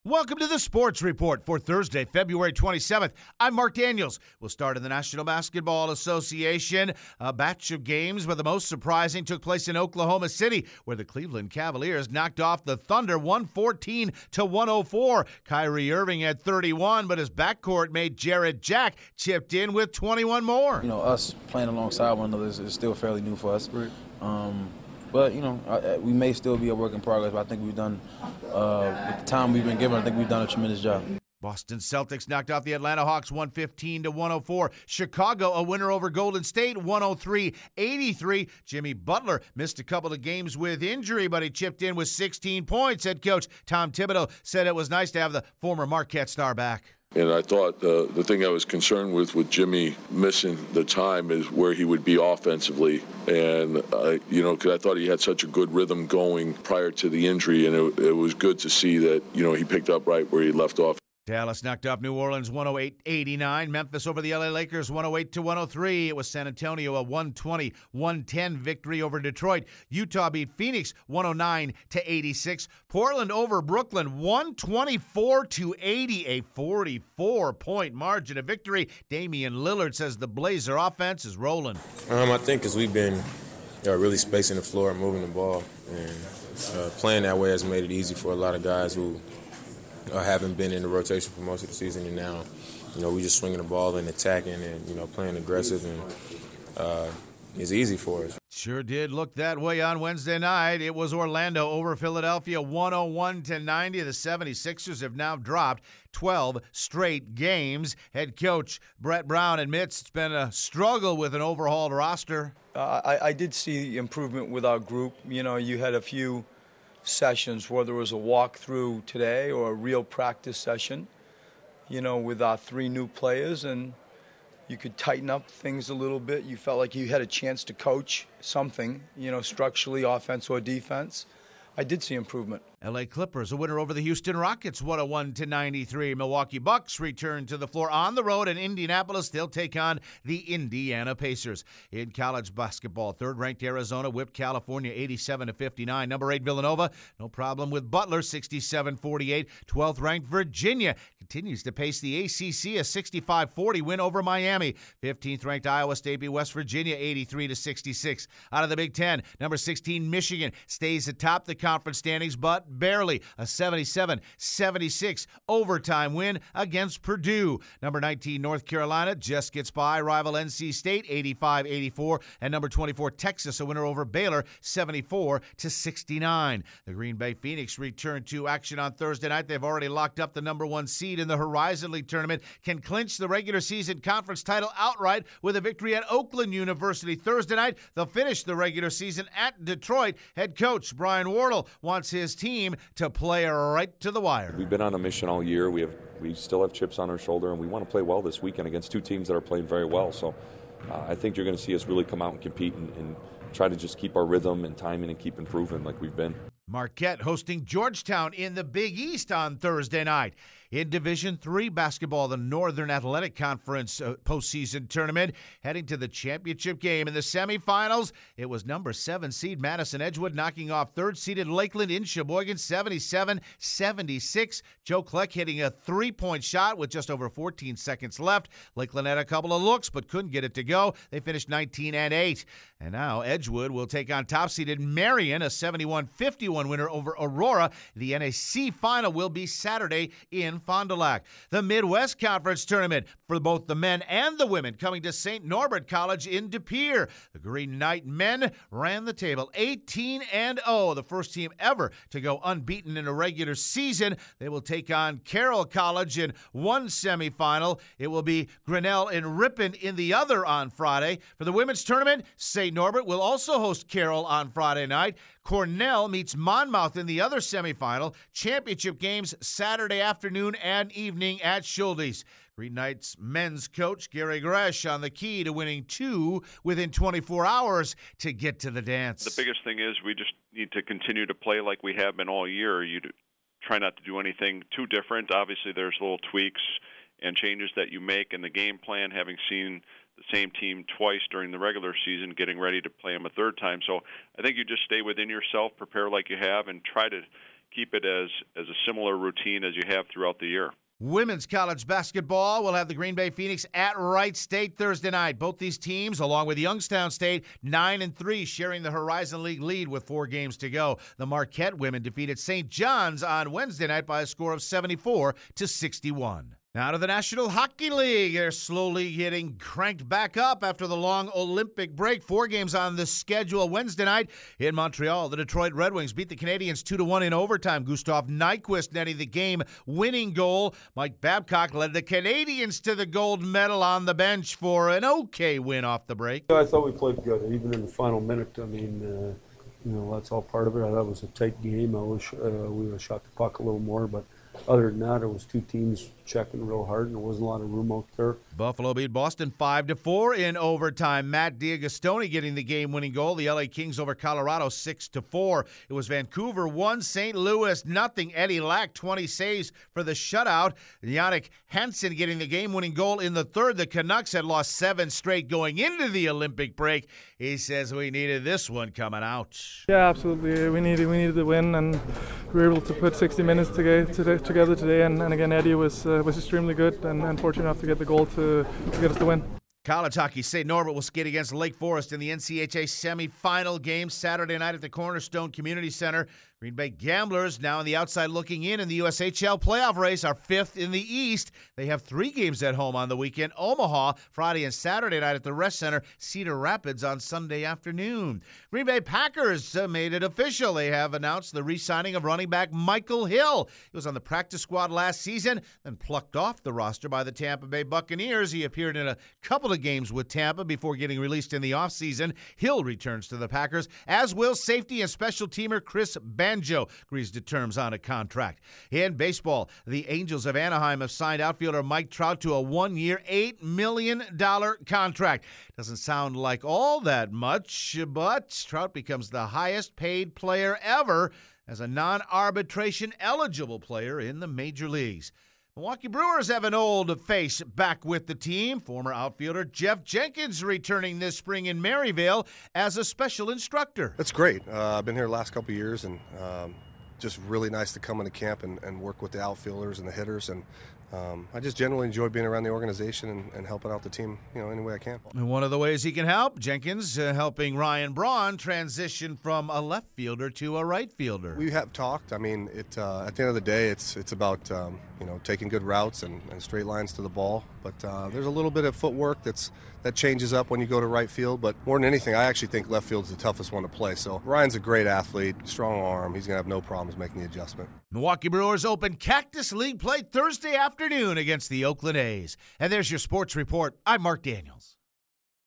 Welcome to the Sports Report for Thursday, February 27th. I'm Mark Daniels. We'll start in the National Basketball Association. A batch of games, but the most surprising took place in Oklahoma City, where the Cleveland Cavaliers knocked off the Thunder 114-104. Kyrie Irving had 31, but his backcourt mate Jared Jack chipped in with 21 more. You know, us playing alongside one another is still fairly new for us. Right. But, you know, we may still be a work in progress, but I think we've done, with the time we've been given, I think we've done a tremendous job. Boston Celtics knocked off the Atlanta Hawks 115-104. Chicago, a winner over Golden State, 103-83. Jimmy Butler missed a couple of games with injury, but he chipped in with 16 points. Head coach Tom Thibodeau said it was nice to have the former Marquette star back. And I thought the thing I was concerned with Jimmy missing the time is where he would be offensively. And, because I thought he had such a good rhythm going prior to the injury, and it was good to see that, he picked up right where he left off. Dallas knocked off New Orleans 108-89. Memphis over the LA Lakers 108-103. It was San Antonio a 120-110 victory over Detroit. Utah beat Phoenix 109-86. Portland over Brooklyn 124-80, a 44-point margin of victory. Damian Lillard says the Blazer offense is rolling. I think because we've been really spacing the floor and moving the ball, and playing that way has made it easy for a lot of guys who haven't been in the rotation for most of the season, and now, we just swinging the ball and attacking and, playing aggressive, and it's easy for us. Sure did look that way on Wednesday night. It was Orlando over Philadelphia 101-90. The 76ers have now dropped 12 straight games. Head coach Brett Brown admits it's been a struggle with an overhauled roster. I did see improvement with our group. You had a few sessions, whether it was a walkthrough today or a real practice session, with our three new players, and you could tighten up things a little bit. You felt like you had a chance to coach something, structurally, offense or defense. I did see improvement. LA Clippers, a winner over the Houston Rockets, 101-93. Milwaukee Bucks return to the floor on the road in Indianapolis. They'll take on the Indiana Pacers. In college basketball, third-ranked Arizona whipped California 87-59. Number 8 Villanova, no problem with Butler, 67-48. 12th-ranked Virginia continues to pace the ACC, a 65-40 win over Miami. 15th-ranked Iowa State beat West Virginia 83-66. Out of the Big Ten, number 16 Michigan stays atop the conference standings, but barely, a 77-76 overtime win against Purdue. Number 19 North Carolina just gets by rival NC State 85-84, and number 24 Texas, a winner over Baylor 74-69. The Green Bay Phoenix return to action on Thursday night. They've already locked up the number 1 seed in the Horizon League tournament, can clinch the regular season conference title outright with a victory at Oakland University Thursday night. They'll finish the regular season at Detroit. Head coach Brian Wardle wants his team to play right to the wire. We've been on a mission all year. We still have chips on our shoulder, and we want to play well this weekend against two teams that are playing very well. So I think you're going to see us really come out and compete and try to just keep our rhythm and timing and keep improving like we've been. Marquette hosting Georgetown in the Big East on Thursday night. In Division III basketball, the Northern Athletic Conference postseason tournament, heading to the championship game. In the semifinals, it was number 7 seed Madison Edgewood knocking off third-seeded Lakeland in Sheboygan 77-76. Joe Kleck hitting a three-point shot with just over 14 seconds left. Lakeland had a couple of looks but couldn't get it to go. They finished 19-8. And now Edgewood will take on top-seeded Marion, a 71-51 winner over Aurora. The NAC final will be Saturday in Fond du Lac. The Midwest Conference Tournament for both the men and the women coming to St. Norbert College in De Pere. The Green Knight men ran the table 18-0, the first team ever to go unbeaten in a regular season. They will take on Carroll College in one semifinal. It will be Grinnell and Ripon in the other on Friday. For the women's tournament, St. Norbert will also host Carroll on Friday night. Cornell meets Monmouth in the other semifinal. Championship games Saturday afternoon and evening at Schultes. Green Knights men's coach Gary Gresh on the key to winning 2 within 24 hours to get to the dance. The biggest thing is we just need to continue to play like we have been all year. You try not to do anything too different. Obviously, there's little tweaks and changes that you make in the game plan, having seen the same team twice during the regular season, getting ready to play them a third time. So I think you just stay within yourself, prepare like you have, and try to keep it as a similar routine as you have throughout the year. Women's college basketball will have the Green Bay Phoenix at Wright State Thursday night. Both these teams, along with Youngstown State, 9-3, sharing the Horizon League lead with 4 games to go. The Marquette women defeated St. John's on Wednesday night by a score of 74-61. Now to the National Hockey League. They're slowly getting cranked back up after the long Olympic break. 4 games on the schedule Wednesday night in Montreal. The Detroit Red Wings beat the Canadiens 2-1 in overtime. Gustav Nyquist netting the game-winning goal. Mike Babcock led the Canadiens to the gold medal on the bench for an okay win off the break. I thought we played good, even in the final minute. I mean, that's all part of it. I thought it was a tight game. I wish we would have shot the puck a little more, but other than that, it was 2 teams checking real hard, and there wasn't a lot of room out there. Buffalo beat Boston 5-4 in overtime. Matt D'Agostoni getting the game-winning goal. The LA Kings over Colorado 6-4. It was Vancouver 1, St. Louis 0. Eddie Lack 20 saves for the shutout. Jannik Hansen getting the game-winning goal in the third. The Canucks had lost 7 straight going into the Olympic break. He says we needed this one coming out. Yeah, absolutely. We needed the win, and we were able to put 60 minutes together today. And again, Eddie was extremely good and fortunate enough to get the goal to get us the win. College hockey, St. Norbert will skate against Lake Forest in the NCHA semifinal game Saturday night at the Cornerstone Community Center. Green Bay Gamblers now on the outside looking in the USHL playoff race are 5th in the East. They have 3 games at home on the weekend. Omaha Friday and Saturday night at the Rest Center. Cedar Rapids on Sunday afternoon. Green Bay Packers made it official. They have announced the re-signing of running back Michael Hill. He was on the practice squad last season, then plucked off the roster by the Tampa Bay Buccaneers. He appeared in a couple of games with Tampa before getting released in the offseason. Hill returns to the Packers, as will safety and special teamer Chris Banjo agrees to terms on a contract. In baseball, the Angels of Anaheim have signed outfielder Mike Trout to a 1-year, $8 million contract. Doesn't sound like all that much, but Trout becomes the highest paid player ever as a non-arbitration eligible player in the major leagues. Milwaukee Brewers have an old face back with the team. Former outfielder Jeff Jenkins returning this spring in Maryvale as a special instructor. That's great. I've been here the last couple of years, and just really nice to come into camp and work with the outfielders and the hitters. And I just generally enjoy being around the organization and helping out the team, any way I can. And one of the ways he can help, Jenkins helping Ryan Braun transition from a left fielder to a right fielder. We have talked. I mean, at the end of the day, it's about taking good routes and straight lines to the ball. But there's a little bit of footwork that changes up when you go to right field. But more than anything, I actually think left field's the toughest one to play. So Ryan's a great athlete, strong arm. He's going to have no problems making the adjustment. Milwaukee Brewers open Cactus League play Thursday afternoon against the Oakland A's. And there's your sports report. I'm Mark Daniels.